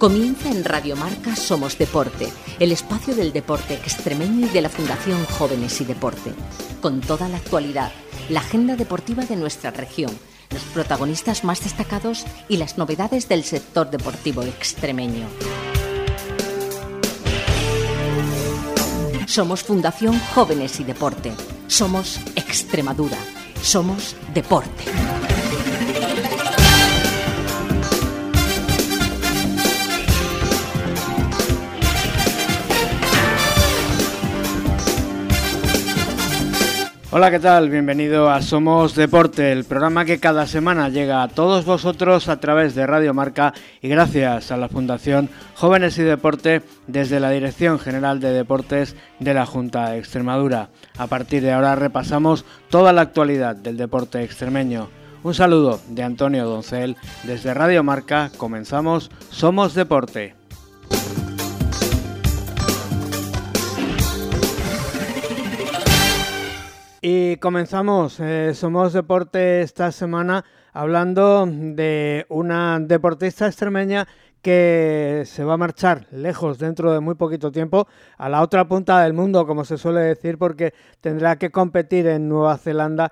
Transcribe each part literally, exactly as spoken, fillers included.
Comienza en Radio Marca Somos Deporte, el espacio del deporte extremeño y de la Fundación Jóvenes y Deporte. Con toda la actualidad, la agenda deportiva de nuestra región, los protagonistas más destacados y las novedades del sector deportivo extremeño. Somos Fundación Jóvenes y Deporte. Somos Extremadura. Somos Deporte. Hola, ¿qué tal? Bienvenido a Somos Deporte, el programa que cada semana llega a todos vosotros a través de Radio Marca y gracias a la Fundación Jóvenes y Deporte desde la Dirección General de Deportes de la Junta de Extremadura. A partir de ahora repasamos toda la actualidad del deporte extremeño. Un saludo de Antonio Doncel desde Radio Marca. Comenzamos Somos Deporte. Y comenzamos eh, Somos Deporte esta semana hablando de una deportista extremeña que se va a marchar lejos dentro de muy poquito tiempo a la otra punta del mundo, como se suele decir, porque tendrá que competir en Nueva Zelanda.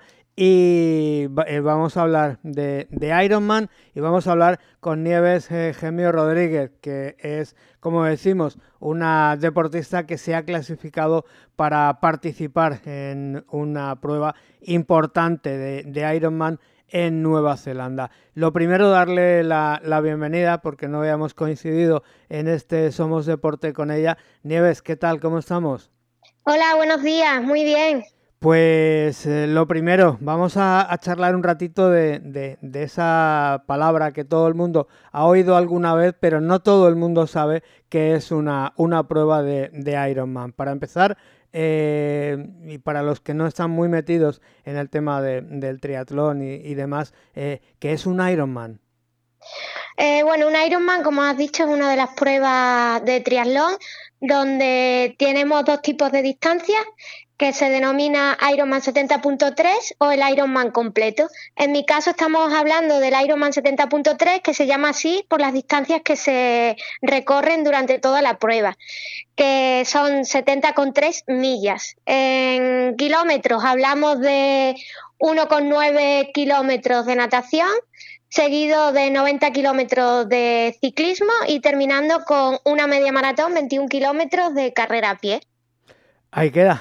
Y eh, vamos a hablar de, de Ironman y vamos a hablar con Nieves eh, Gemio Rodríguez, que es, como decimos, una deportista que se ha clasificado para participar en una prueba importante de, de Ironman en Nueva Zelanda. Lo primero, darle la, la bienvenida, porque no habíamos coincidido en este Somos Deporte con ella. Nieves, ¿qué tal? ¿Cómo estamos? Hola, buenos días, muy bien. Pues eh, lo primero, vamos a, a charlar un ratito de, de, de esa palabra que todo el mundo ha oído alguna vez, pero no todo el mundo sabe que es una, una prueba de, de Ironman. Para empezar, eh, y para los que no están muy metidos en el tema de, del triatlón y, y demás, eh, ¿qué es un Ironman? Eh, bueno, un Ironman, como has dicho, es una de las pruebas de triatlón donde tenemos dos tipos de distancias, que se denomina Ironman setenta punto tres o el Ironman completo. En mi caso estamos hablando del Ironman setenta punto tres, que se llama así por las distancias que se recorren durante toda la prueba, que son setenta coma tres millas. En kilómetros hablamos de uno coma nueve kilómetros de natación, seguido de noventa kilómetros de ciclismo y terminando con una media maratón, veintiún kilómetros de carrera a pie. Ahí queda.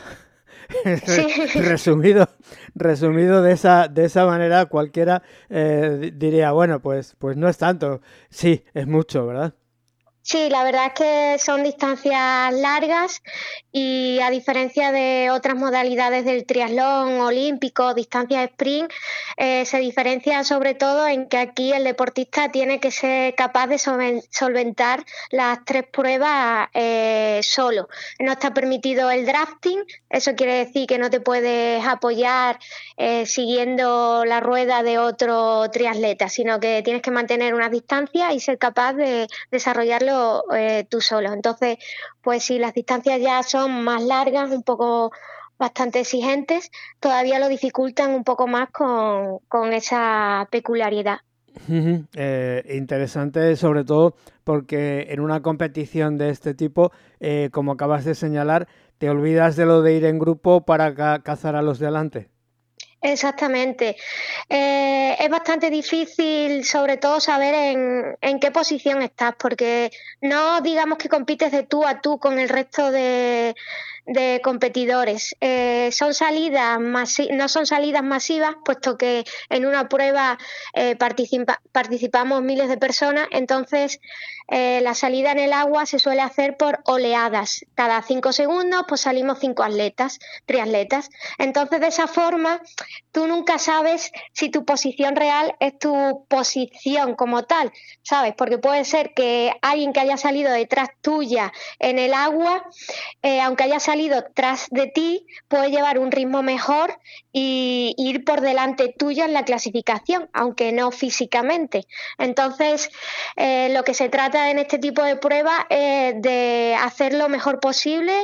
Sí. resumido resumido de esa de esa manera, cualquiera eh, diría, bueno, pues pues no es tanto. Sí, es mucho, ¿verdad? Sí, la verdad es que son distancias largas y a diferencia de otras modalidades del triatlón olímpico, distancia sprint, eh, se diferencia sobre todo en que aquí el deportista tiene que ser capaz de solventar las tres pruebas eh, solo. No está permitido el drafting, eso quiere decir que no te puedes apoyar eh, siguiendo la rueda de otro triatleta, sino que tienes que mantener unas distancias y ser capaz de desarrollarlo Eh, tú solo. Entonces, pues si las distancias ya son más largas, un poco bastante exigentes, todavía lo dificultan un poco más con, con esa peculiaridad. Uh-huh. Eh, interesante, sobre todo porque en una competición de este tipo, eh, como acabas de señalar, te olvidas de lo de ir en grupo para ca- cazar a los de delante. Exactamente. Eh, es bastante difícil, sobre todo, saber en, en qué posición estás, porque no digamos que compites de tú a tú con el resto de, de competidores. Eh, son salidas masi- no son salidas masivas, puesto que en una prueba eh, participa- participamos miles de personas, entonces eh, la salida en el agua se suele hacer por oleadas. Cada cinco segundos pues salimos cinco atletas, triatletas. Entonces, de esa forma, tú nunca sabes si tu posición real es tu posición como tal, ¿sabes? Porque puede ser que alguien que haya salido detrás tuya en el agua, eh, aunque haya salido tras de ti, puede llevar un ritmo mejor y ir por delante tuyo en la clasificación, aunque no físicamente. Entonces, eh, lo que se trata en este tipo de pruebas es de hacer lo mejor posible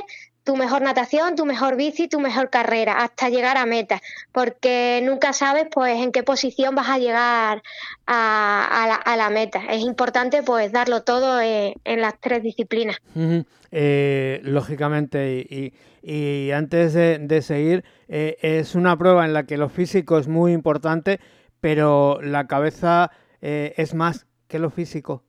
tu mejor natación, tu mejor bici, tu mejor carrera, hasta llegar a meta, porque nunca sabes pues en qué posición vas a llegar a, a, la, a la meta. Es importante pues darlo todo en, en las tres disciplinas. Uh-huh. Eh, lógicamente, y, y, y antes de, de seguir, eh, es una prueba en la que lo físico es muy importante, pero la cabeza eh, es más que lo físico.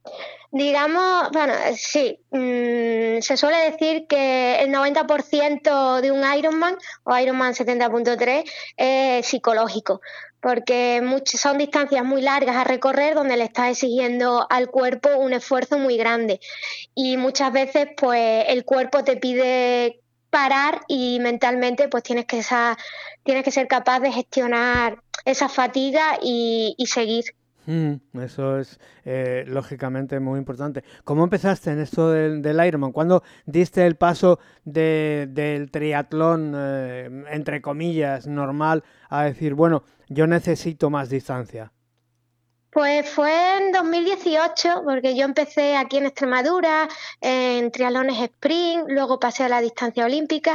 Digamos, bueno, sí, mmm, se suele decir que el noventa por ciento de un Ironman o Ironman setenta punto tres es psicológico, porque muchas, son distancias muy largas a recorrer donde le estás exigiendo al cuerpo un esfuerzo muy grande y muchas veces pues el cuerpo te pide parar y mentalmente pues tienes que, esa, tienes que ser capaz de gestionar esa fatiga y, y seguir. Mm, eso es eh, lógicamente muy importante. ¿Cómo empezaste en esto del, del Ironman? ¿Cuándo diste el paso de, del triatlón, eh, entre comillas, normal, a decir, bueno, yo necesito más distancia? Pues fue en dos mil dieciocho, porque yo empecé aquí en Extremadura, en triatlones sprint, luego pasé a la distancia olímpica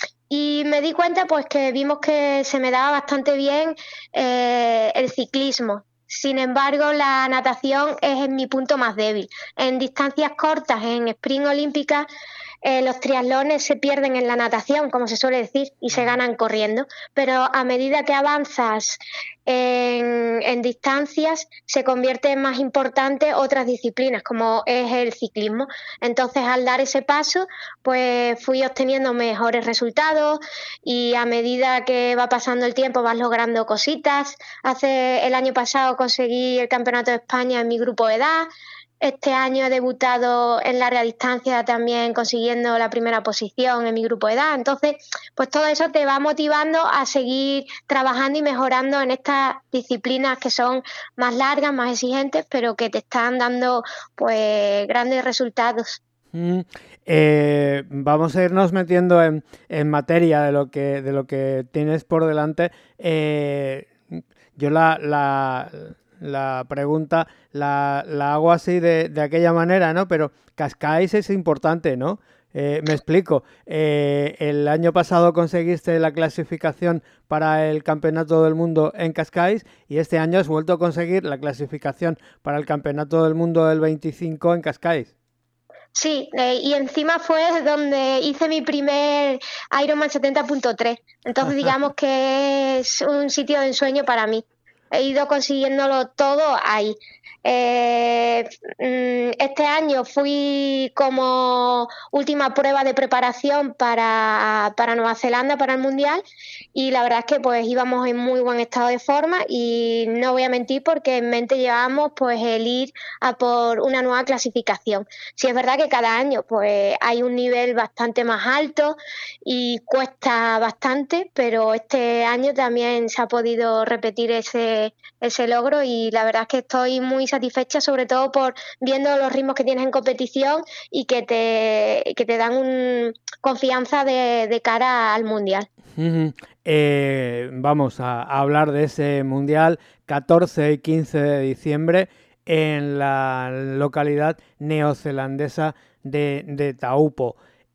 y me di cuenta pues que vimos que se me daba bastante bien eh, el ciclismo. Sin embargo, la natación es mi punto más débil. En distancias cortas, en sprint olímpica, eh, los triatlones se pierden en la natación, como se suele decir, y se ganan corriendo. Pero a medida que avanzas en, en distancias, se convierte en más importante otras disciplinas, como es el ciclismo. Entonces, al dar ese paso, pues fui obteniendo mejores resultados y a medida que va pasando el tiempo vas logrando cositas. Hace el año pasado conseguí el Campeonato de España en mi grupo de edad. Este año he debutado en larga distancia también consiguiendo la primera posición en mi grupo de edad. Entonces, pues todo eso te va motivando a seguir trabajando y mejorando en estas disciplinas que son más largas, más exigentes, pero que te están dando pues grandes resultados. Mm, eh, vamos a irnos metiendo en, en materia de lo que de lo que tienes por delante. Eh, yo la, la, la pregunta la, la hago así de, de aquella manera, ¿no? Pero Cascais es importante, ¿no? Eh, me explico. Eh, el año pasado conseguiste la clasificación para el Campeonato del Mundo en Cascais y este año has vuelto a conseguir la clasificación para el Campeonato del Mundo del veinticinco en Cascais. Sí, eh, y encima fue donde hice mi primer Ironman setenta punto tres. Entonces digamos que es un sitio de ensueño para mí. He ido consiguiéndolo todo ahí. Eh, este año fui como última prueba de preparación para, para Nueva Zelanda, para el Mundial, y la verdad es que pues íbamos en muy buen estado de forma y no voy a mentir porque en mente llevábamos pues el ir a por una nueva clasificación. Sí es verdad que cada año pues hay un nivel bastante más alto y cuesta bastante, pero este año también se ha podido repetir ese, ese logro y la verdad es que estoy muy satisfecha, sobre todo por viendo los ritmos que tienes en competición y que te, que te dan un, confianza de, de cara al Mundial. Uh-huh. Eh, vamos a, a hablar de ese Mundial catorce y quince de diciembre en la localidad neozelandesa de, de Taupo.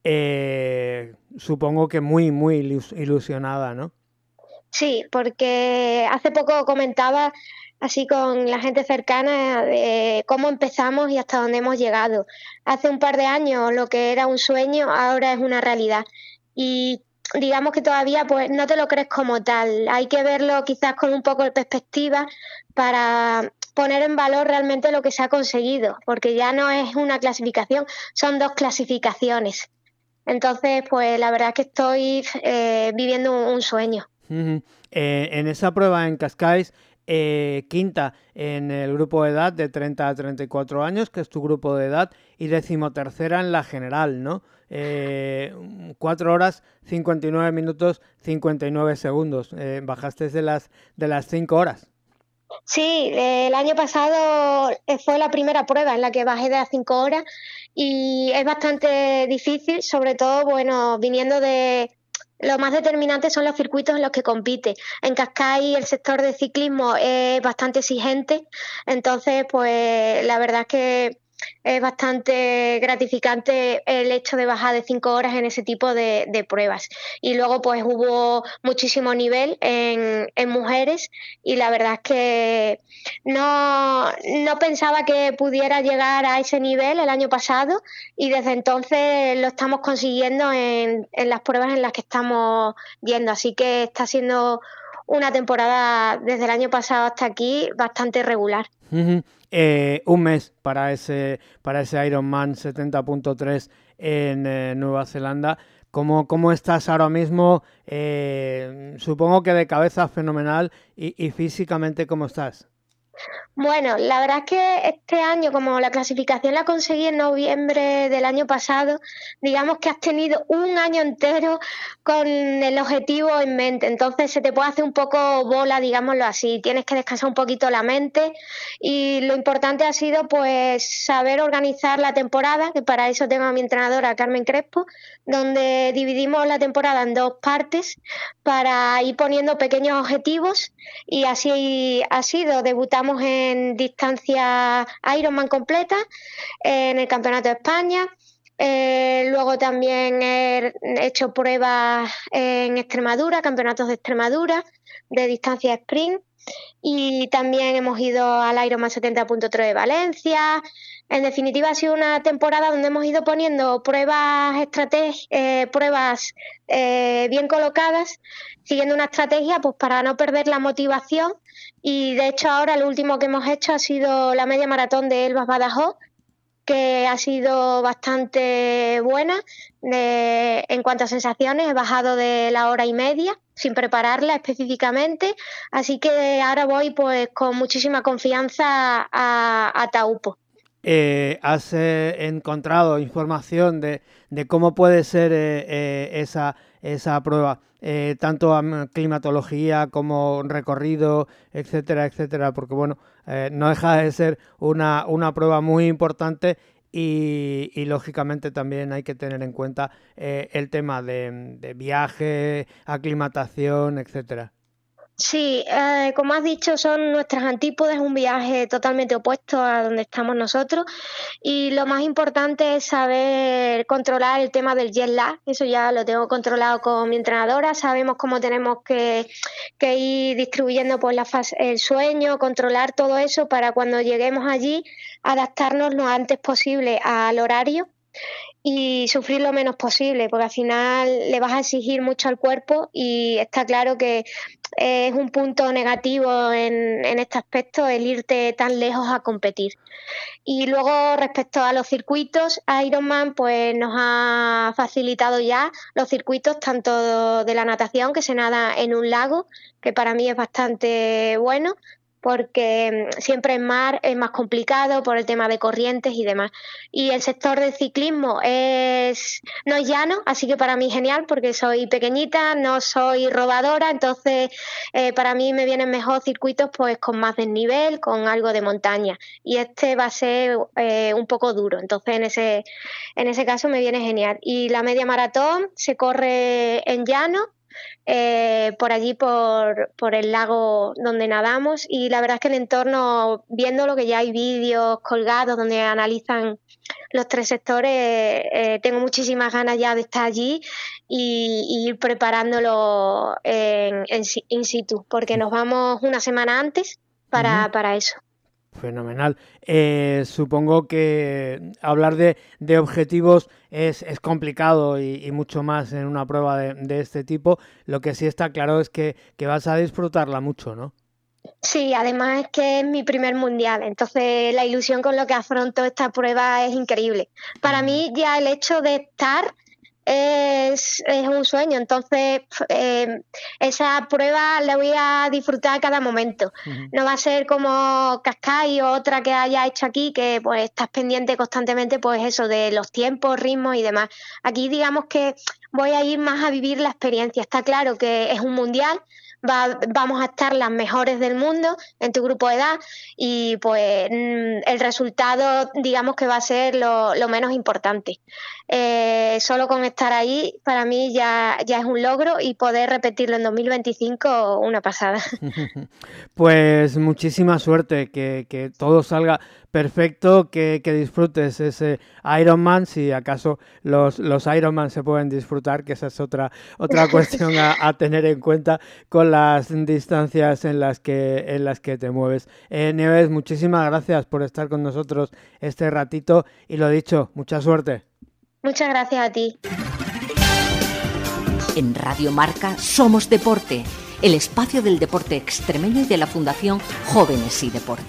Eh, supongo que muy, muy ilusionada, ¿no? Sí, porque hace poco comentaba así con la gente cercana de cómo empezamos y hasta dónde hemos llegado. Hace un par de años lo que era un sueño ahora es una realidad y digamos que todavía pues no te lo crees como tal. Hay que verlo quizás con un poco de perspectiva para poner en valor realmente lo que se ha conseguido, porque ya no es una clasificación, son dos clasificaciones. Entonces, pues la verdad es que estoy eh, viviendo un, un sueño. Uh-huh. Eh, en esa prueba en Cascais, eh, quinta en el grupo de edad de treinta a treinta y cuatro años, que es tu grupo de edad, y decimotercera en la general, ¿no? Eh, cuatro horas, cincuenta y nueve minutos, cincuenta y nueve segundos. Eh, bajaste de las, de las cinco horas. Sí, el año pasado fue la primera prueba en la que bajé de las cinco horas y es bastante difícil, sobre todo, bueno, viniendo de... Lo más determinante son los circuitos en los que compite. En Cascais el sector de ciclismo es bastante exigente, entonces pues la verdad es que es bastante gratificante el hecho de bajar de cinco horas en ese tipo de, de pruebas. Y luego pues hubo muchísimo nivel en, en mujeres y la verdad es que no, no pensaba que pudiera llegar a ese nivel el año pasado y desde entonces lo estamos consiguiendo en, en las pruebas en las que estamos yendo. Así que está siendo una temporada desde el año pasado hasta aquí bastante regular. Uh-huh. Eh, un mes para ese para ese Ironman setenta punto tres en eh, Nueva Zelanda. ¿Cómo, cómo estás ahora mismo? Eh, supongo que de cabeza fenomenal y, y físicamente, ¿cómo estás? Bueno, la verdad es que este año, como la clasificación la conseguí en noviembre del año pasado, digamos que has tenido un año entero con el objetivo en mente, entonces se te puede hacer un poco bola, digámoslo así, tienes que descansar un poquito la mente y lo importante ha sido pues saber organizar la temporada, que para eso tengo a mi entrenadora Carmen Crespo, donde dividimos la temporada en dos partes para ir poniendo pequeños objetivos y así ha sido, debutamos en en distancia Ironman completa en el Campeonato de España. Eh, luego también he hecho pruebas en Extremadura, campeonatos de Extremadura, de distancia sprint. Y también hemos ido al Ironman setenta punto tres de Valencia. En definitiva, ha sido una temporada donde hemos ido poniendo pruebas, estrateg- eh, pruebas eh, bien colocadas, siguiendo una estrategia pues para no perder la motivación. Y de hecho ahora lo último que hemos hecho ha sido la media maratón de Elvas Badajoz, que ha sido bastante buena de, en cuanto a sensaciones. He bajado de la hora y media sin prepararla específicamente, así que ahora voy pues con muchísima confianza a, a Taupo. Eh, ¿Has eh, encontrado información de, de cómo puede ser eh, eh, esa, esa prueba? Eh, tanto a climatología como recorrido, etcétera, etcétera, porque bueno, eh, no deja de ser una, una prueba muy importante y, y lógicamente también hay que tener en cuenta eh, el tema de, de viaje, aclimatación, etcétera. Sí, eh, como has dicho, son nuestras antípodas, un viaje totalmente opuesto a donde estamos nosotros y lo más importante es saber controlar el tema del jet lag, eso ya lo tengo controlado con mi entrenadora, sabemos cómo tenemos que, que ir distribuyendo pues, la fase, el sueño, controlar todo eso para cuando lleguemos allí adaptarnos lo antes posible al horario y sufrir lo menos posible, porque al final le vas a exigir mucho al cuerpo y está claro que es un punto negativo en, en este aspecto el irte tan lejos a competir. Y luego respecto a los circuitos, Ironman pues nos ha facilitado ya los circuitos tanto de la natación, que se nada en un lago, que para mí es bastante bueno, porque siempre en mar es más complicado por el tema de corrientes y demás. Y el sector del ciclismo es no es llano, así que para mí genial, porque soy pequeñita, no soy rodadora, entonces eh, para mí me vienen mejor circuitos pues con más desnivel, con algo de montaña. Y este va a ser eh, un poco duro, entonces en ese, en ese caso me viene genial. Y la media maratón se corre en llano, Eh, por allí por, por el lago donde nadamos y la verdad es que el entorno, viéndolo, que ya hay vídeos colgados donde analizan los tres sectores, eh, tengo muchísimas ganas ya de estar allí y, y ir preparándolo en, en in situ, porque nos vamos una semana antes para, uh-huh. para eso. Fenomenal. Eh, supongo que hablar de, de objetivos es, es complicado y, y mucho más en una prueba de, de este tipo. Lo que sí está claro es que, que vas a disfrutarla mucho, ¿no? Sí, además es que es mi primer mundial, entonces la ilusión con lo que afronto esta prueba es increíble. Para mí ya el hecho de estar es, es un sueño, entonces eh, esa prueba la voy a disfrutar cada momento. Uh-huh. No va a ser como Cascais o otra que haya hecho aquí, que pues estás pendiente constantemente pues eso de los tiempos, ritmos y demás. Aquí digamos que voy a ir más a vivir la experiencia. Está claro que es un mundial, va, vamos a estar las mejores del mundo en tu grupo de edad y pues el resultado digamos que va a ser lo, lo menos importante. Eh, solo con estar ahí para mí ya, ya es un logro y poder repetirlo en dos mil veinticinco una pasada. Pues muchísima suerte, que, que todo salga perfecto, que, que disfrutes ese Ironman, si acaso los, los Ironman se pueden disfrutar, que esa es otra, otra cuestión a, a tener en cuenta con las distancias en las que, en las que te mueves. Eh, Nieves, muchísimas gracias por estar con nosotros este ratito y lo dicho, mucha suerte. Muchas gracias a ti. En Radio Marca somos deporte, el espacio del deporte extremeño y de la Fundación Jóvenes y Deporte.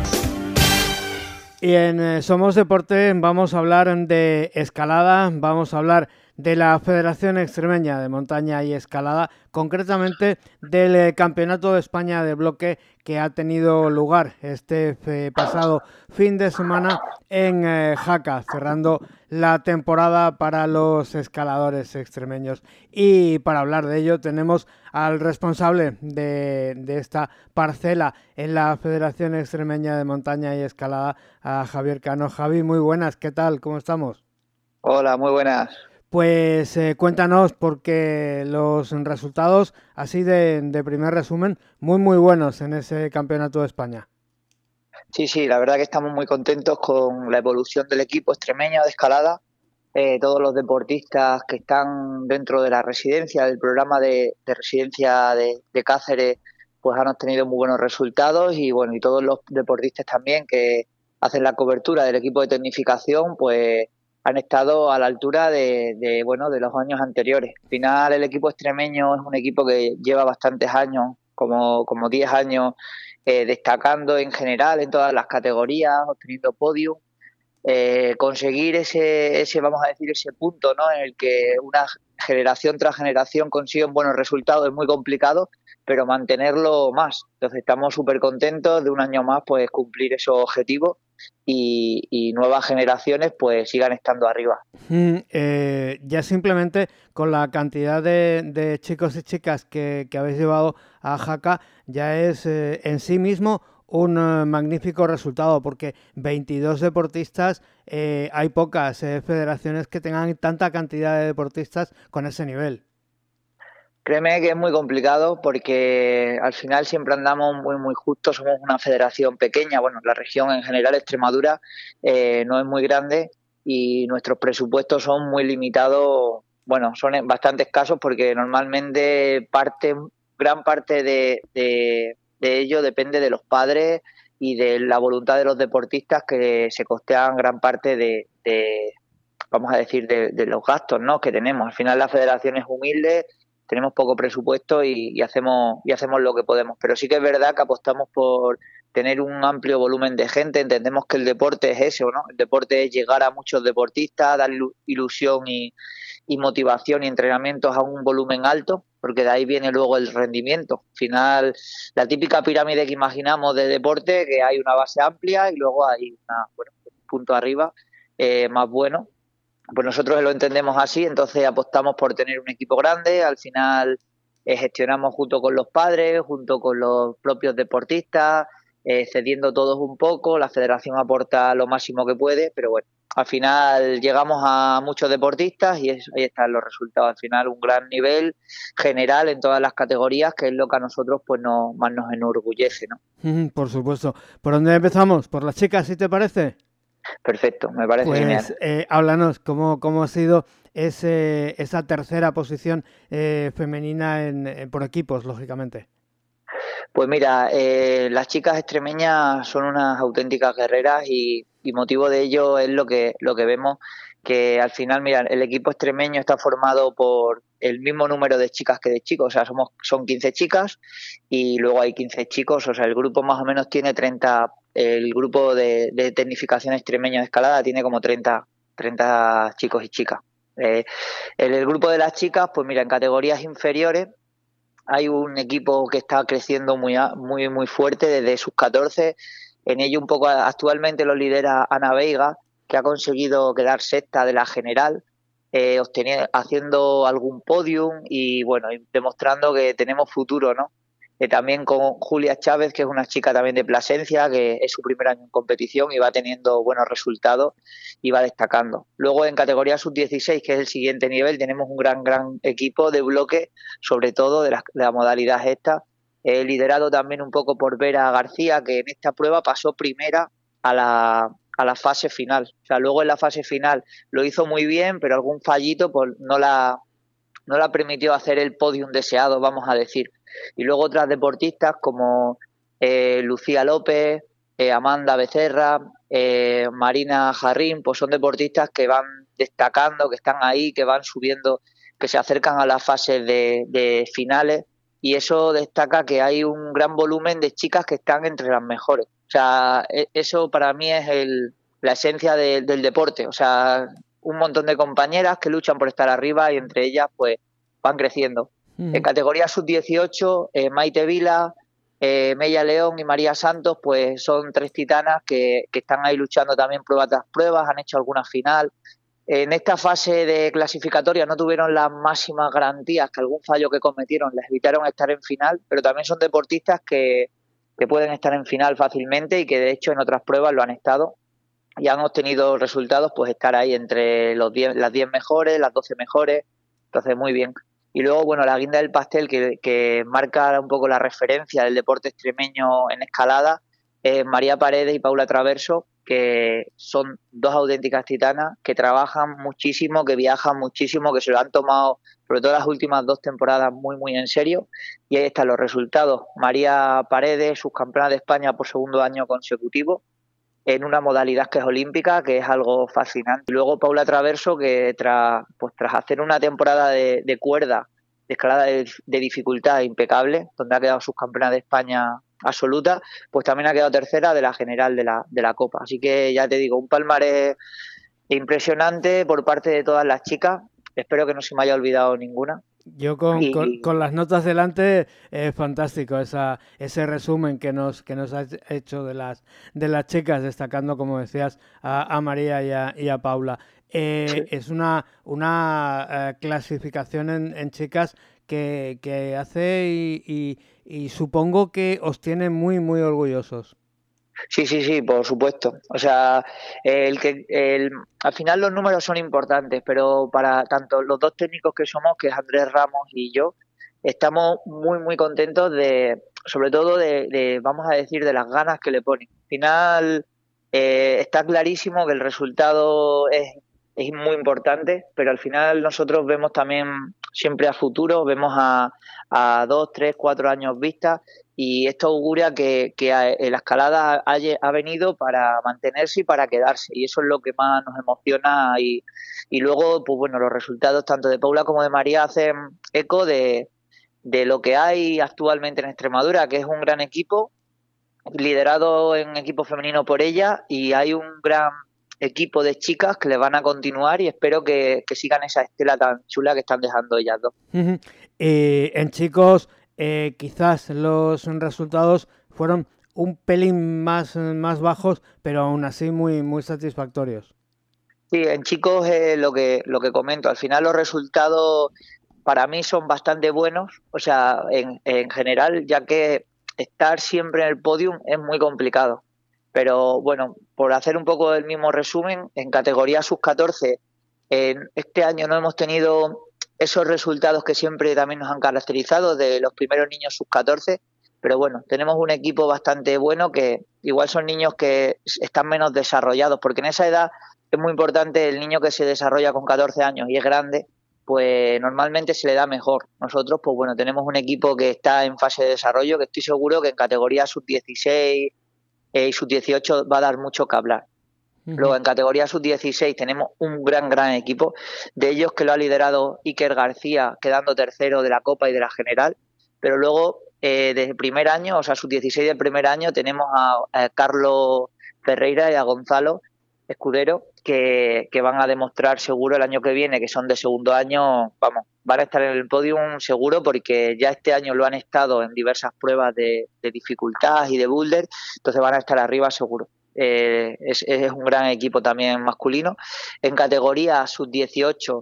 Y en eh, Somos Deporte vamos a hablar de escalada, vamos a hablar de la Federación Extremeña de Montaña y Escalada, concretamente del eh, Campeonato de España de Bloque que ha tenido lugar este eh, pasado fin de semana en eh, Jaca, cerrando la temporada para los escaladores extremeños. Y para hablar de ello tenemos al responsable de, de esta parcela en la Federación Extremeña de Montaña y Escalada, a Javier Cano. Javi, muy buenas, ¿qué tal? ¿Cómo estamos? Hola, muy buenas. Pues eh, cuéntanos, porque los resultados, así de, de primer resumen, muy muy buenos en ese Campeonato de España. Sí, sí, la verdad que estamos muy contentos con la evolución del equipo extremeño de escalada. Eh, todos los deportistas que están dentro de la residencia, del programa de, de residencia de, de Cáceres, pues han obtenido muy buenos resultados y bueno, y todos los deportistas también que hacen la cobertura del equipo de tecnificación, pues han estado a la altura de, de bueno de los años anteriores. Al final el equipo extremeño es un equipo que lleva bastantes años, como como diez años, eh, destacando en general en todas las categorías, obteniendo podium. Eh, conseguir ese, ese, vamos a decir, ese punto, ¿no?, en el que una generación tras generación consigue buenos resultados es muy complicado, pero mantenerlo más. Entonces estamos súper contentos de un año más pues cumplir esos objetivos y, y nuevas generaciones pues sigan estando arriba. Mm, eh, ya simplemente con la cantidad de, de chicos y chicas que, que habéis llevado a Jaca ya es eh, en sí mismo un uh, magnífico resultado, porque veintidós deportistas, eh, hay pocas eh, federaciones que tengan tanta cantidad de deportistas con ese nivel. Créeme que es muy complicado porque al final siempre andamos muy muy justos, somos una federación pequeña, bueno, la región en general, Extremadura, eh, no es muy grande y nuestros presupuestos son muy limitados, bueno, son bastante escasos porque normalmente parte, gran parte de, de, de ello depende de los padres y de la voluntad de los deportistas, que se costean gran parte de, de vamos a decir, de, de los gastos, ¿no?, que tenemos. Al final la federación es humilde, tenemos poco presupuesto y, y hacemos y hacemos lo que podemos, pero sí que es verdad que apostamos por tener un amplio volumen de gente. Entendemos que el deporte es eso, ¿no? El deporte es llegar a muchos deportistas, dar ilusión y, y motivación y entrenamientos a un volumen alto, porque de ahí viene luego el rendimiento. Al final, la típica pirámide que imaginamos de deporte, que hay una base amplia y luego hay una, bueno, un punto arriba eh, más bueno. Pues nosotros lo entendemos así, entonces apostamos por tener un equipo grande. Al final eh, gestionamos junto con los padres, junto con los propios deportistas, eh, cediendo todos un poco. La federación aporta lo máximo que puede, pero bueno, al final llegamos a muchos deportistas y es, ahí están los resultados. Al final un gran nivel general en todas las categorías, que es lo que a nosotros pues no, más nos enorgullece, ¿no? Por supuesto. ¿Por dónde empezamos? ¿Por las chicas, si te parece? Perfecto, me parece pues, genial. Eh, háblanos, ¿cómo, cómo ha sido ese, esa tercera posición eh, femenina en, en, por equipos, lógicamente? Pues mira, eh, las chicas extremeñas son unas auténticas guerreras y, y motivo de ello es lo que, lo que vemos, que al final, mira, el equipo extremeño está formado por el mismo número de chicas que de chicos, o sea, somos son quince chicas y luego hay quince chicos, o sea, el grupo más o menos tiene treinta, el grupo de, de tecnificación extremeña de escalada tiene como treinta, treinta chicos y chicas. Eh, en el grupo de las chicas, pues mira, en categorías inferiores hay un equipo que está creciendo muy muy muy fuerte desde sus catorce. En ello un poco actualmente lo lidera Ana Veiga, que ha conseguido quedar sexta de la general, eh, obteniendo, haciendo algún podium y bueno, demostrando que tenemos futuro, ¿no? eh, también con Julia Chávez, que es una chica también de Plasencia, que es su primer año en competición y va teniendo buenos resultados y va destacando. Luego en categoría sub dieciséis, que es el siguiente nivel, tenemos un gran, gran equipo de bloque, sobre todo de la, de la modalidad esta, eh, liderado también un poco por Vera García, que en esta prueba pasó primera a la, a la fase final. O sea, luego en la fase final lo hizo muy bien, pero algún fallito pues, no la, no la permitió hacer el podium deseado, vamos a decir. Y luego otras deportistas como eh, Lucía López, eh, Amanda Becerra, eh, Marina Jarrín, pues son deportistas que van destacando, que están ahí, que van subiendo, que se acercan a las fases de, de finales, y eso destaca que hay un gran volumen de chicas que están entre las mejores. O sea, eso para mí es el, la esencia de, del deporte. O sea, un montón de compañeras que luchan por estar arriba y entre ellas pues van creciendo. Mm. En categoría sub dieciocho, eh, Maite Vila, eh, Mella León y María Santos pues son tres titanas que, que están ahí luchando también prueba tras pruebas, han hecho alguna final. En esta fase de clasificatoria no tuvieron las máximas garantías, que algún fallo que cometieron les evitaron estar en final, pero también son deportistas que, que pueden estar en final fácilmente y que de hecho en otras pruebas lo han estado y han obtenido resultados, pues estar ahí entre los diez, las diez mejores, las doce mejores, entonces muy bien. Y luego, bueno, la guinda del pastel que, que marca un poco la referencia del deporte extremeño en escalada es María Paredes y Paula Traverso, que son dos auténticas titanas, que trabajan muchísimo, que viajan muchísimo, que se lo han tomado, sobre todo las últimas dos temporadas, muy, muy en serio. Y ahí están los resultados. María Paredes, subcampeona de España por segundo año consecutivo, en una modalidad que es olímpica, que es algo fascinante. Y luego Paula Traverso, que tras, pues, tras hacer una temporada de, de cuerda, de escalada de, de dificultad impecable, donde ha quedado subcampeona de España absoluta, pues también ha quedado tercera de la general de la, de la Copa. Así que ya te digo, un palmarés impresionante por parte de todas las chicas. Espero que no se me haya olvidado ninguna. Yo con, y, con, con las notas delante es eh, fantástico esa, ese resumen que nos que nos has hecho de las de las chicas, destacando, como decías, a, a María y a, y a Paula. Eh, sí. Es una, una uh, clasificación en, en chicas que, que hace y, y, y supongo que os tiene muy, muy orgullosos. Sí, sí, sí, por supuesto. O sea, el que el, al final los números son importantes, pero para tanto los dos técnicos que somos, que es Andrés Ramos y yo, estamos muy, muy contentos de, sobre todo de, de vamos a decir, de las ganas que le ponen. Al final eh, está clarísimo que el resultado es, es muy importante, pero al final nosotros vemos también siempre a futuro, vemos a, a dos, tres, cuatro años vista. Y esto auguria que, que la escalada ha, ha venido para mantenerse y para quedarse, y eso es lo que más nos emociona. Y, y luego, pues bueno, los resultados tanto de Paula como de María hacen eco de, de lo que hay actualmente en Extremadura, que es un gran equipo, liderado en equipo femenino por ella, y hay un gran equipo de chicas que le van a continuar y espero que, que sigan esa estela tan chula que están dejando ellas dos. Uh-huh. eh, en chicos... Eh, quizás los resultados fueron un pelín más, más bajos, pero aún así muy, muy satisfactorios. Sí, en chicos eh, lo que lo que comento, al final los resultados para mí son bastante buenos, o sea, en, en general, ya que estar siempre en el podium es muy complicado. Pero bueno, por hacer un poco el mismo resumen, en categoría sub catorce, en este año no hemos tenido esos resultados que siempre también nos han caracterizado de los primeros niños sub catorce, pero bueno, tenemos un equipo bastante bueno que igual son niños que están menos desarrollados, porque en esa edad es muy importante el niño que se desarrolla con catorce años y es grande, pues normalmente se le da mejor. Nosotros, pues bueno, tenemos un equipo que está en fase de desarrollo, que estoy seguro que en categoría sub dieciséis eh, y sub dieciocho va a dar mucho que hablar. Luego en categoría sub dieciséis tenemos un gran, gran equipo, de ellos que lo ha liderado Iker García, quedando tercero de la Copa y de la General, pero luego eh, desde el primer año, o sea, sub dieciséis del primer año, tenemos a, a Carlos Ferreira y a Gonzalo Escudero, que, que van a demostrar seguro el año que viene, que son de segundo año, vamos, van a estar en el podium seguro, porque ya este año lo han estado en diversas pruebas de, de dificultad y de boulder, entonces van a estar arriba seguro. Eh, es, es un gran equipo también masculino. En categoría sub dieciocho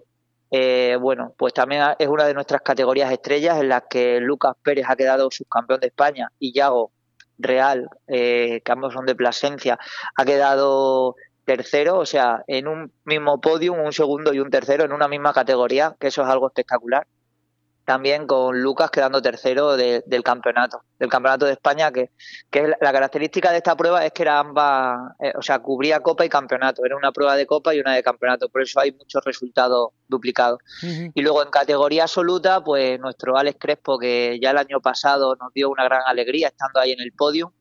Eh, bueno, pues también es una de nuestras categorías estrellas en las que Lucas Pérez ha quedado subcampeón de España y Yago Real, eh, que ambos son de Plasencia, ha quedado tercero, o sea, en un mismo podium, un segundo y un tercero en una misma categoría, que eso es algo espectacular. También con Lucas quedando tercero de, del campeonato, del campeonato de España, que, que es la característica de esta prueba es que era ambas, eh, o sea, cubría Copa y Campeonato, era una prueba de Copa y una de Campeonato, por eso hay muchos resultados duplicados. Uh-huh. Y luego en categoría absoluta, pues nuestro Alex Crespo, que ya el año pasado nos dio una gran alegría estando ahí en el podio,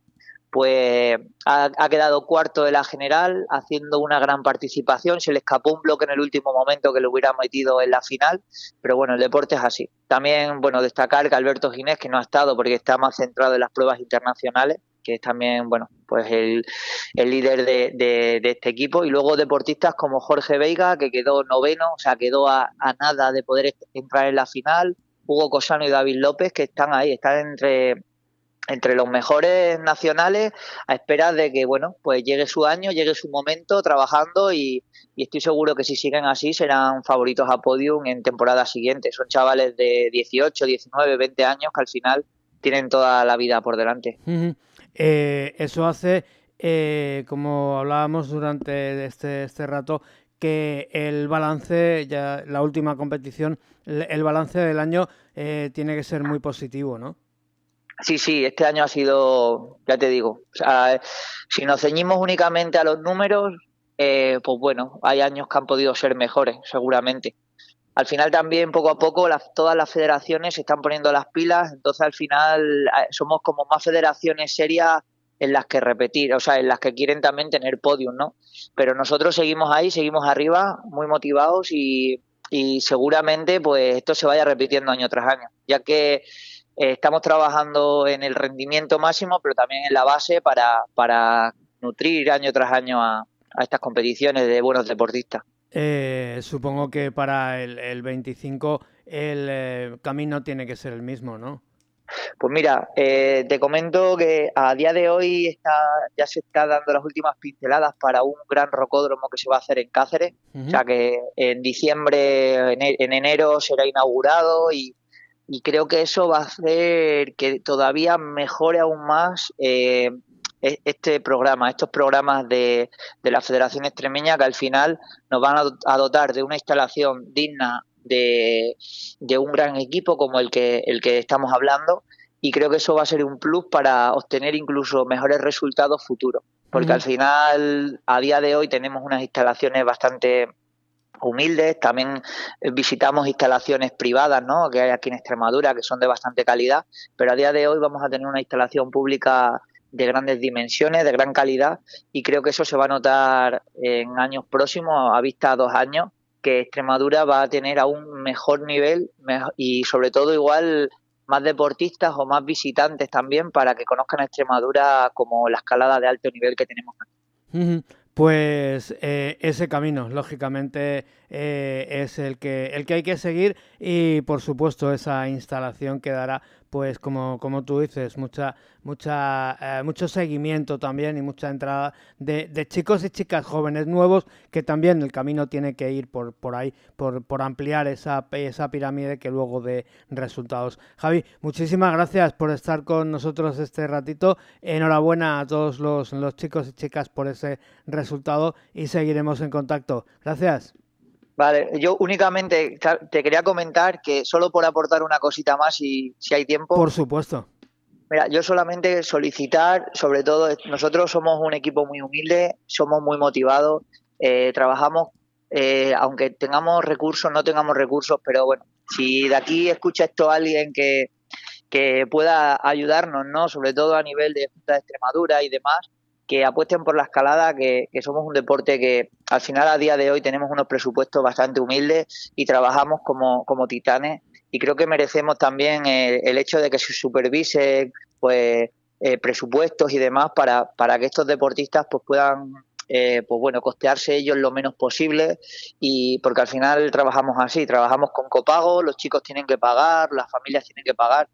pues ha, ha quedado cuarto de la general, haciendo una gran participación. Se le escapó un bloque en el último momento que lo hubiera metido en la final, pero bueno, el deporte es así. También, bueno, destacar que Alberto Ginés, que no ha estado porque está más centrado en las pruebas internacionales, que es también, bueno, pues el, el líder de, de, de este equipo. Y luego deportistas como Jorge Veiga, que quedó noveno, o sea, quedó a, a nada de poder entrar en la final. Hugo Cosano y David López, que están ahí, están entre... entre los mejores nacionales, a esperar de que, bueno, pues llegue su año, llegue su momento trabajando y, y estoy seguro que si siguen así serán favoritos a podium en temporadas siguientes. Son chavales de dieciocho, diecinueve, veinte años que al final tienen toda la vida por delante. Uh-huh. Eh, eso hace, eh, como hablábamos durante este, este rato, que el balance, ya la última competición, el balance del año eh, tiene que ser muy positivo, ¿no? Sí, sí, este año ha sido, ya te digo, o sea, si nos ceñimos únicamente a los números, eh, pues bueno, hay años que han podido ser mejores, seguramente. Al final también, poco a poco, las, todas las federaciones se están poniendo las pilas, entonces al final somos como más federaciones serias en las que repetir, o sea, en las que quieren también tener podium, ¿no? Pero nosotros seguimos ahí, seguimos arriba, muy motivados y, y seguramente pues esto se vaya repitiendo año tras año, ya que Eh, estamos trabajando en el rendimiento máximo, pero también en la base para, para nutrir año tras año a, a estas competiciones de buenos deportistas. Eh, supongo que para el, el veinticinco el eh, camino tiene que ser el mismo, ¿no? Pues mira, eh, te comento que a día de hoy está, ya se está dando las últimas pinceladas para un gran rocódromo que se va a hacer en Cáceres. Uh-huh. O sea que en diciembre, en, en enero será inaugurado y Y creo que eso va a hacer que todavía mejore aún más eh, este programa, estos programas de, de la Federación Extremeña, que al final nos van a dotar de una instalación digna de, de un gran equipo como el que, el que estamos hablando, y creo que eso va a ser un plus para obtener incluso mejores resultados futuros, porque uh-huh. al final, a día de hoy, tenemos unas instalaciones bastante humildes, también visitamos instalaciones privadas, ¿no?, que hay aquí en Extremadura, que son de bastante calidad, pero a día de hoy vamos a tener una instalación pública de grandes dimensiones, de gran calidad, y creo que eso se va a notar en años próximos, a vista a dos años, que Extremadura va a tener aún mejor nivel y sobre todo igual más deportistas o más visitantes también para que conozcan a Extremadura como la escalada de alto nivel que tenemos aquí. Uh-huh. Pues eh, ese camino, lógicamente, eh, es el que el que hay que seguir y, por supuesto, esa instalación que dará, pues, como, como tú dices, mucha mucha eh, mucho seguimiento también y mucha entrada de, de chicos y chicas jóvenes nuevos, que también el camino tiene que ir por, por ahí, por, por ampliar esa, esa pirámide que luego dé resultados. Javi, muchísimas gracias por estar con nosotros este ratito. Enhorabuena a todos los, los chicos y chicas por ese resultado y seguiremos en contacto. Gracias. Vale, yo únicamente te quería comentar que solo por aportar una cosita más, si, si hay tiempo. Por supuesto. Mira, yo solamente solicitar, sobre todo, nosotros somos un equipo muy humilde, somos muy motivados, eh, trabajamos, eh, aunque tengamos recursos, no tengamos recursos, pero bueno, si de aquí escucha esto alguien que, que pueda ayudarnos, ¿no?, sobre todo a nivel de Junta de Extremadura y demás, que apuesten por la escalada, que, que somos un deporte que al final a día de hoy tenemos unos presupuestos bastante humildes y trabajamos como, como titanes, y creo que merecemos también el, el hecho de que se supervisen pues eh, presupuestos y demás para, para que estos deportistas pues puedan eh, pues bueno costearse ellos lo menos posible, y porque al final trabajamos así, trabajamos con copago, los chicos tienen que pagar, las familias tienen que pagar,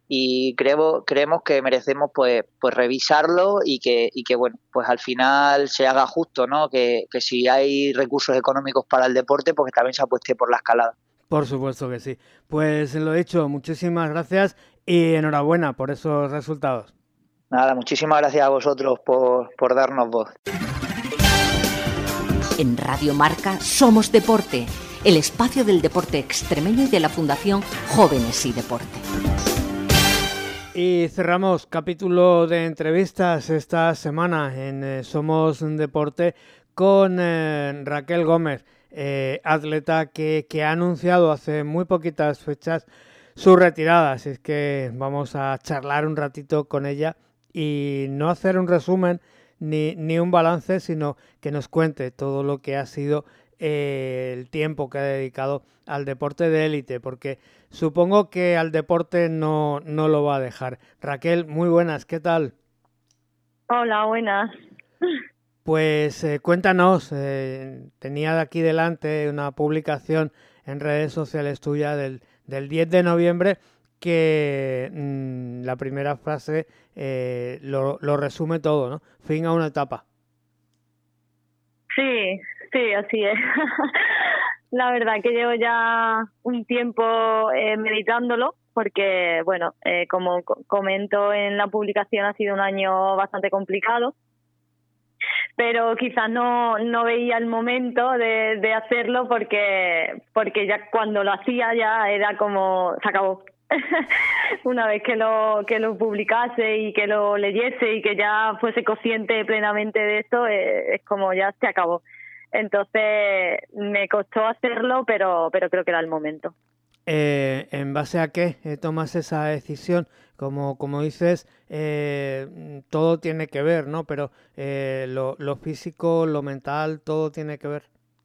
y creo, creemos que merecemos pues pues revisarlo y que y que bueno pues al final se haga justo, ¿no?, que, que si hay recursos económicos para el deporte, pues que también se apueste por la escalada. Por supuesto que sí. Pues lo dicho, muchísimas gracias y enhorabuena por esos resultados. Nada, muchísimas gracias a vosotros por, por darnos voz. En Radio Marca Somos Deporte, el espacio del deporte extremeño y de la Fundación Jóvenes y Deporte. Y cerramos capítulo de entrevistas esta semana en eh, Somos Deporte con eh, Raquel Gómez, eh, atleta que, que ha anunciado hace muy poquitas fechas su retirada. Así es que vamos a charlar un ratito con ella y no hacer un resumen ni, ni un balance, sino que nos cuente todo lo que ha sido eh, el tiempo que ha dedicado al deporte de élite, porque supongo que al deporte no, no lo va a dejar. Raquel, muy buenas, ¿qué tal? Hola, buenas. Pues eh, cuéntanos, eh, tenía de aquí delante una publicación en redes sociales tuya del, del diez de noviembre que mmm, la primera frase eh, lo, lo resume todo, ¿no? Fin a una etapa. Sí, sí, así es. La verdad que llevo ya un tiempo eh, meditándolo porque, bueno, eh, como comento en la publicación, ha sido un año bastante complicado, pero quizás no no veía el momento de, de hacerlo porque porque ya cuando lo hacía ya era como se acabó. Una vez que lo que lo publicase y que lo leyese y que ya fuese consciente plenamente de esto, eh, es como ya se acabó. Entonces me costó hacerlo, pero pero creo que era el momento. Eh, ¿En base a qué eh, tomas esa decisión? Como como dices, eh, todo tiene que ver, ¿no? Pero eh, lo, lo físico, lo mental, todo tiene que ver.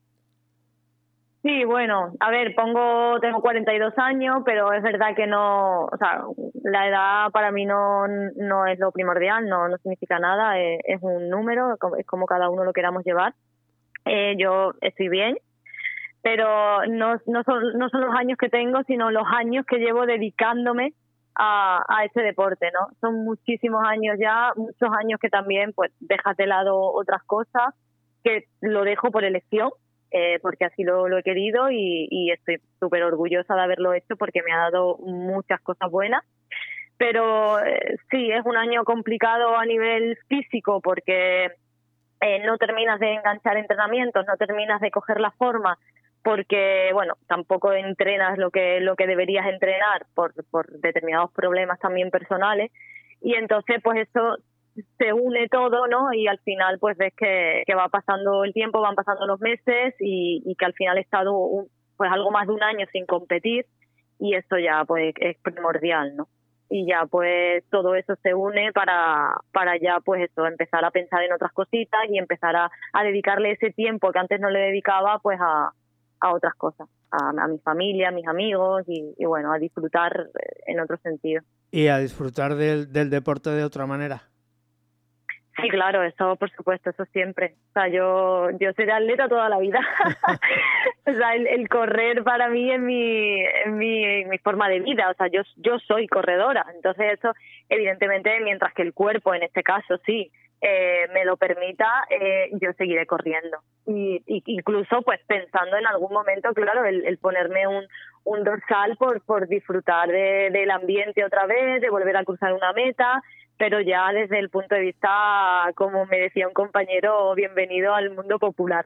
Sí, bueno, a ver, pongo, tengo cuarenta y dos años, pero es verdad que no, o sea, la edad para mí no no es lo primordial, no no significa nada, es, es un número, es como cada uno lo queramos llevar. Eh, yo estoy bien, pero no no son no son los años que tengo, sino los años que llevo dedicándome a a este deporte, ¿no? Son muchísimos años ya, muchos años que también pues dejas de lado otras cosas, que lo dejo por elección. Eh, porque así lo, lo he querido y, y estoy súper orgullosa de haberlo hecho porque me ha dado muchas cosas buenas. Pero eh, sí, es un año complicado a nivel físico porque eh, no terminas de enganchar entrenamientos, no terminas de coger la forma porque, bueno, tampoco entrenas lo que lo que deberías entrenar por, por determinados problemas también personales y entonces pues eso se une todo, ¿no? Y al final pues ves que, que va pasando el tiempo, van pasando los meses y, y que al final he estado un, pues algo más de un año sin competir y esto ya pues es primordial, ¿no? Y ya pues todo eso se une para para ya pues eso, empezar a pensar en otras cositas y empezar a, a dedicarle ese tiempo que antes no le dedicaba pues a, a otras cosas, a, a mi familia, a mis amigos y, y bueno, a disfrutar en otro sentido. Y a disfrutar del, del deporte de otra manera. Sí, claro, eso por supuesto, eso siempre. O sea, yo yo seré atleta toda la vida. O sea, el, el correr para mí es mi, es mi mi forma de vida. O sea, yo yo soy corredora. Entonces eso, evidentemente, mientras que el cuerpo, en este caso, sí, eh, me lo permita, eh, yo seguiré corriendo. Y, y incluso, pues, pensando en algún momento, claro, el, el ponerme un un dorsal por por disfrutar de, del ambiente otra vez, de volver a cruzar una meta, pero ya desde el punto de vista, como me decía un compañero, bienvenido al mundo popular.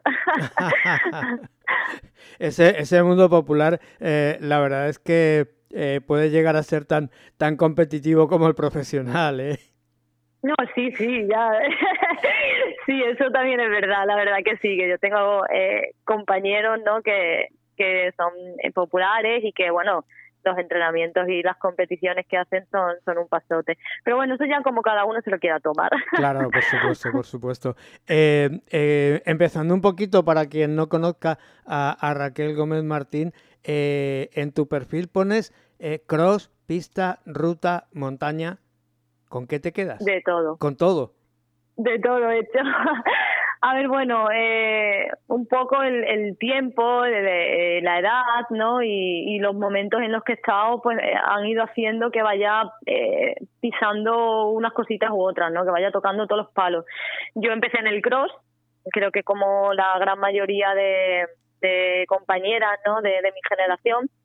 ese, ese mundo popular, eh, la verdad es que eh, puede llegar a ser tan, tan competitivo como el profesional, ¿eh? No, sí, sí, ya. Sí, eso también es verdad, la verdad que sí, que yo tengo eh, compañeros, ¿no?, que, que son eh, populares y que, bueno, los entrenamientos y las competiciones que hacen son, son un pasote. Pero bueno, eso ya como cada uno se lo quiera tomar. Claro, por supuesto, por supuesto. Eh, eh, empezando un poquito, para quien no conozca a, a Raquel Gómez Martín, eh, en tu perfil pones eh, cross, pista, ruta, montaña. ¿Con qué te quedas? De todo. ¿Con todo? De todo hecho. A ver, bueno, eh, un poco el, el tiempo, de, de, la edad, ¿no? Y, y los momentos en los que he estado, pues eh, han ido haciendo que vaya eh, pisando unas cositas u otras, ¿no? Que vaya tocando todos los palos. Yo empecé en el cross, creo que como la gran mayoría de, de compañeras, ¿no?, de, de mi generación.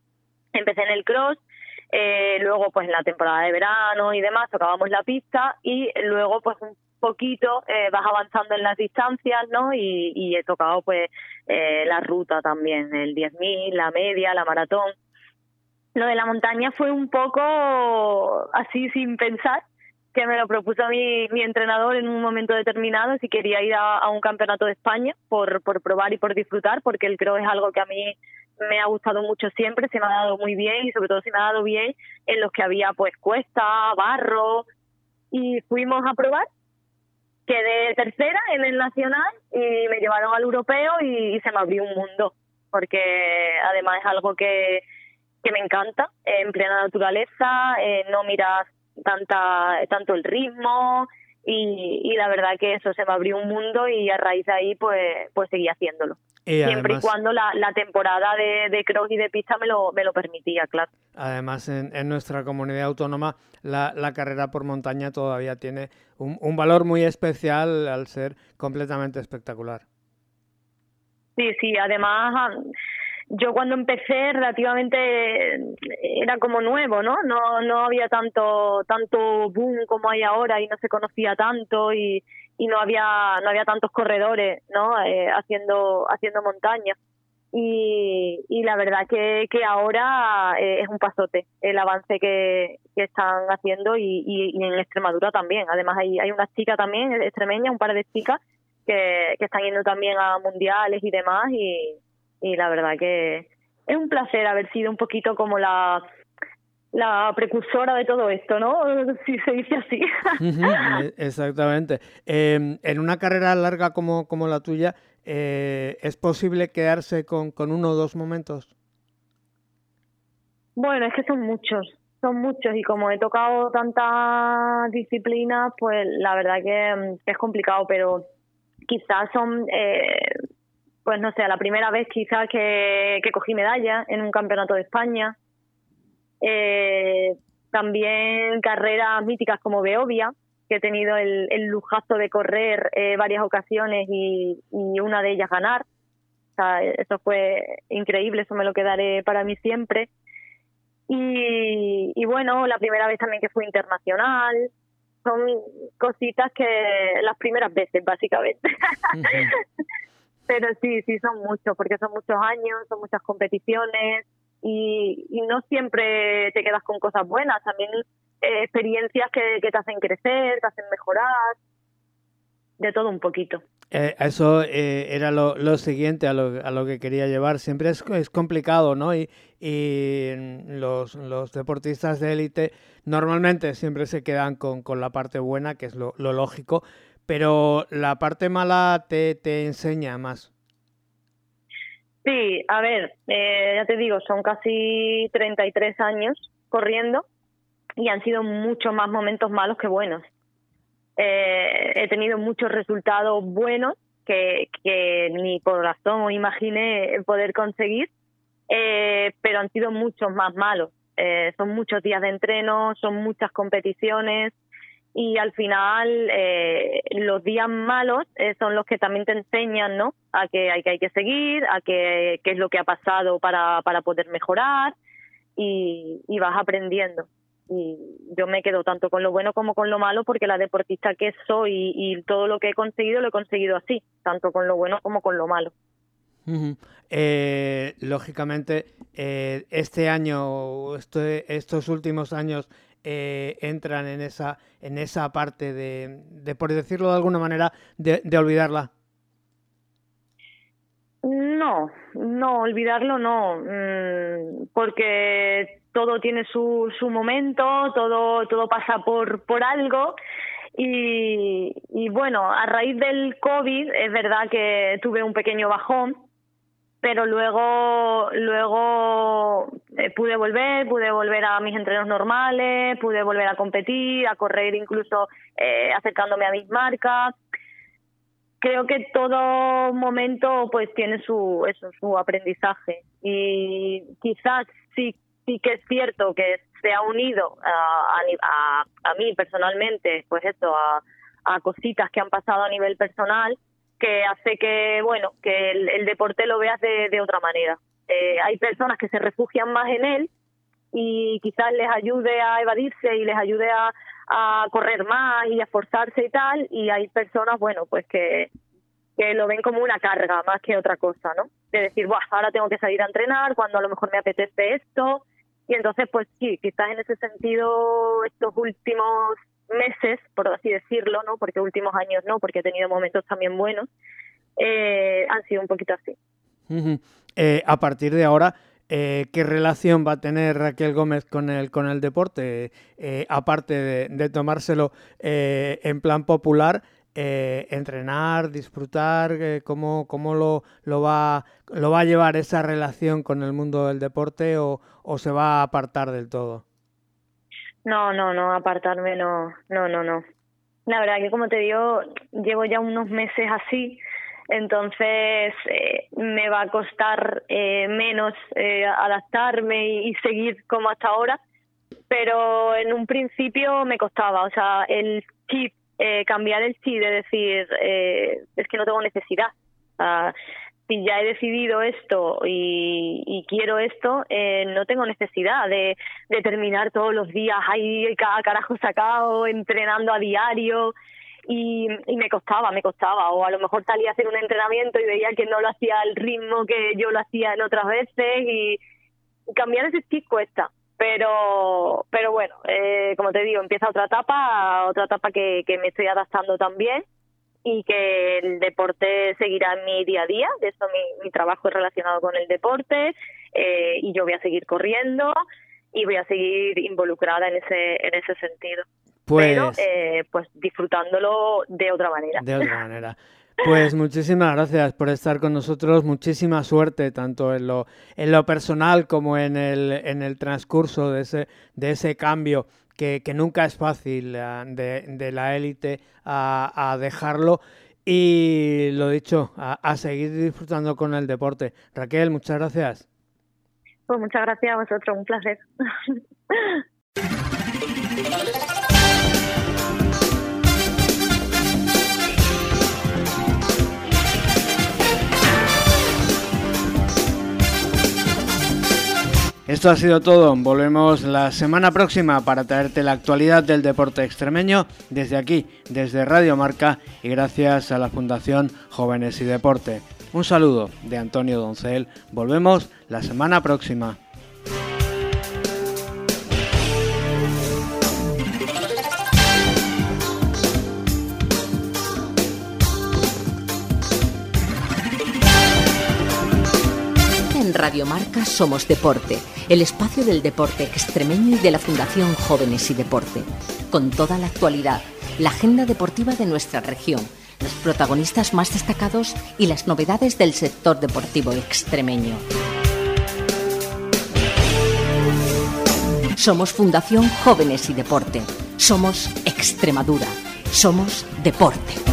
Empecé en el cross, eh, luego pues en la temporada de verano y demás tocábamos la pista y luego pues un poquito eh, vas avanzando en las distancias, ¿no? Y, y he tocado pues eh, la ruta también, el diez mil, la media, la maratón. Lo de la montaña fue un poco así sin pensar, que me lo propuso mi, mi entrenador en un momento determinado, si quería ir a, a un campeonato de España por, por probar y por disfrutar, porque el cross es algo que a mí me ha gustado mucho siempre, se me ha dado muy bien y sobre todo se me ha dado bien en los que había pues cuesta, barro, y fuimos a probar. Quedé tercera en el nacional y me llevaron al europeo y, y se me abrió un mundo, porque además es algo que, que me encanta, en plena naturaleza, eh, no miras tanta tanto el ritmo y, y la verdad que eso, se me abrió un mundo y a raíz de ahí pues pues seguí haciéndolo. Y siempre además, y cuando la, la temporada de, de cross y de pista me lo, me lo permitía, claro. Además, en, en nuestra comunidad autónoma la, la carrera por montaña todavía tiene un, un valor muy especial al ser completamente espectacular. Sí, sí, además yo cuando empecé relativamente era como nuevo, ¿no? No no había tanto tanto boom como hay ahora y no se conocía tanto y, y no había no había tantos corredores, ¿no? Eh, haciendo haciendo montaña. Y, y la verdad que, que ahora eh, es un pasote el avance que, que están haciendo y, y, y en Extremadura también. Además hay hay unas chicas también extremeñas, un par de chicas que, que están yendo también a mundiales y demás y y la verdad que es un placer haber sido un poquito como la la precursora de todo esto, ¿no? Si se dice así. Uh-huh, exactamente. Eh, en una carrera larga como, como la tuya, eh, ¿es posible quedarse con, con uno o dos momentos? Bueno, es que son muchos, son muchos y como he tocado tantas disciplinas, pues la verdad que, que es complicado, pero quizás son... Eh, pues no sé, la primera vez quizás que, que cogí medalla en un campeonato de España. Eh, también carreras míticas como Beovia, que he tenido el, el lujazo de correr eh, varias ocasiones y, y una de ellas ganar. O sea, eso fue increíble, eso me lo quedaré para mí siempre. Y, y bueno, la primera vez también que fui internacional. Son cositas que las primeras veces, básicamente. Uh-huh. Pero sí, sí son muchos, porque son muchos años, son muchas competiciones y, y no siempre te quedas con cosas buenas, también eh, experiencias que, que te hacen crecer, te hacen mejorar, de todo un poquito. Eh, eso eh, era lo, lo siguiente a lo, a lo que quería llevar. Siempre es, es complicado, ¿no? Y, y los, los deportistas de élite normalmente siempre se quedan con, con la parte buena, que es lo, lo lógico, pero la parte mala te, te enseña más. Sí, a ver, eh, ya te digo, son casi treinta y tres años corriendo y han sido muchos más momentos malos que buenos. Eh, he tenido muchos resultados buenos que, que ni por razón imaginé poder conseguir, eh, pero han sido muchos más malos. Eh, son muchos días de entreno, son muchas competiciones. Y al final eh, los días malos eh, son los que también te enseñan, ¿no? A que hay que, hay que seguir, a que qué es lo que ha pasado para, para poder mejorar y, y vas aprendiendo. Y yo me quedo tanto con lo bueno como con lo malo porque la deportista que soy y, y todo lo que he conseguido lo he conseguido así, tanto con lo bueno como con lo malo. Uh-huh. Eh, lógicamente, eh, este año, este, estos últimos años, Eh, entran en esa en esa parte de, de por decirlo de alguna manera, de, de olvidarla. No, no, olvidarlo no, mm, porque todo tiene su, su momento, todo todo pasa por por algo y, y bueno, a raíz del COVID es verdad que tuve un pequeño bajón, pero luego luego eh, pude volver, pude volver a mis entrenos normales, pude volver a competir, a correr incluso eh, acercándome a mis marcas. Creo que todo momento pues tiene su eso, su aprendizaje y quizás sí sí que es cierto que se ha unido a, a, a mí personalmente, pues esto, a, a cositas que han pasado a nivel personal, que hace que, bueno, que el, el deporte lo veas de, de otra manera. Eh, hay personas que se refugian más en él y quizás les ayude a evadirse y les ayude a, a correr más y a esforzarse y tal, y hay personas, bueno, pues que, que lo ven como una carga más que otra cosa, ¿no? De decir, buah, ahora tengo que salir a entrenar cuando a lo mejor me apetece esto, y entonces pues sí, quizás en ese sentido estos últimos meses, por así decirlo, ¿no? Porque últimos años no, porque he tenido momentos también buenos, eh, han sido un poquito así. Uh-huh. Eh, a partir de ahora, Eh, ¿qué relación va a tener Raquel Gómez con el con el deporte? Eh, aparte de, de tomárselo eh, en plan popular, eh, entrenar, disfrutar, eh, ¿cómo, cómo lo, lo, va, lo va a llevar esa relación con el mundo del deporte o, o se va a apartar del todo? No, no, no, apartarme no, no, no, no. La verdad que como te digo, llevo ya unos meses así. Entonces eh, me va a costar eh, menos eh, adaptarme y, y seguir como hasta ahora, pero en un principio me costaba, o sea, el chip, eh, cambiar el chip de decir, eh, es que no tengo necesidad. Uh, si ya he decidido esto y, y quiero esto, eh, no tengo necesidad de, de terminar todos los días ahí, cada carajo sacado, entrenando a diario. Y, y me costaba, me costaba, o a lo mejor salía a hacer un entrenamiento y veía que no lo hacía al ritmo que yo lo hacía en otras veces, y cambiar ese chip cuesta, pero pero bueno, eh, como te digo, empieza otra etapa, otra etapa que, que me estoy adaptando también, y que el deporte seguirá en mi día a día. De eso mi, mi trabajo es relacionado con el deporte, eh, y yo voy a seguir corriendo y voy a seguir involucrada en ese en ese sentido. Pues, pero eh, pues disfrutándolo de otra manera. De otra manera. Pues muchísimas gracias por estar con nosotros, muchísima suerte tanto en lo en lo personal como en el en el transcurso de ese de ese cambio que, que nunca es fácil, de, de la élite a, a dejarlo, y lo dicho, a, a seguir disfrutando con el deporte. Raquel, muchas gracias. Pues muchas gracias a vosotros, un placer. Esto ha sido todo. Volvemos la semana próxima para traerte la actualidad del deporte extremeño desde aquí, desde Radio Marca, y gracias a la Fundación Jóvenes y Deporte. Un saludo de Antonio Doncel. Volvemos la semana próxima. En Radio Marca somos Deporte, el espacio del deporte extremeño y de la Fundación Jóvenes y Deporte, con toda la actualidad, la agenda deportiva de nuestra región, los protagonistas más destacados y las novedades del sector deportivo extremeño. Somos Fundación Jóvenes y Deporte, somos Extremadura, somos Deporte.